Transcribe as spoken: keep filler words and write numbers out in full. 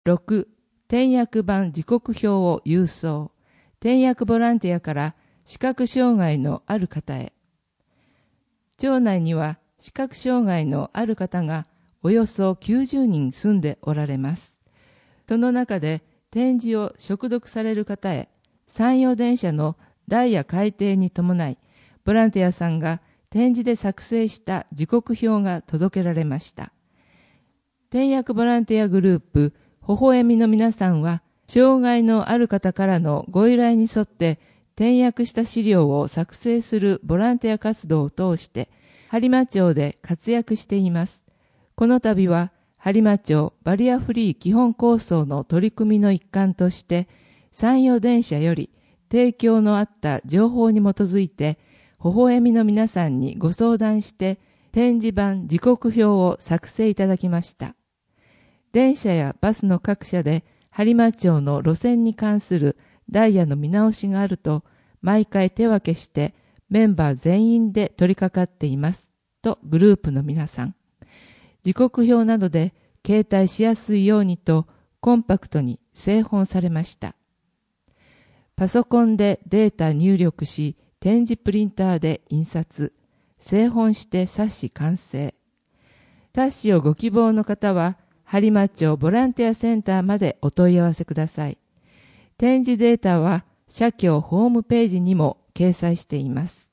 ろく、点訳版時刻表を郵送。点訳ボランティアから視覚障害のある方へ。町内には視覚障害のある方がおよそきゅうじゅうにん住んでおられます。その中で点字を熟読される方へ、山陽電車のダイヤ改定に伴い、ボランティアさんが点字で作成した時刻表が届けられました。点訳ボランティアグループ、微笑みの皆さんは、障害のある方からのご依頼に沿って点訳した資料を作成するボランティア活動を通して、播磨町で活躍しています。この度は、播磨町バリアフリー基本構想の取り組みの一環として、山陽電車より提供のあった情報に基づいて、微笑みの皆さんにご相談して、点字版時刻表を作成いただきました。電車やバスの各社で、播磨町の路線に関するダイヤの見直しがあると、毎回手分けしてメンバー全員で取り掛かっています。とグループの皆さん。時刻表などで携帯しやすいようにとコンパクトに製本されました。パソコンでデータ入力し、点字プリンターで印刷、製本して冊子完成。冊子をご希望の方は、播磨町ボランティアセンターまでお問い合わせください。点字データは社協ホームページにも掲載しています。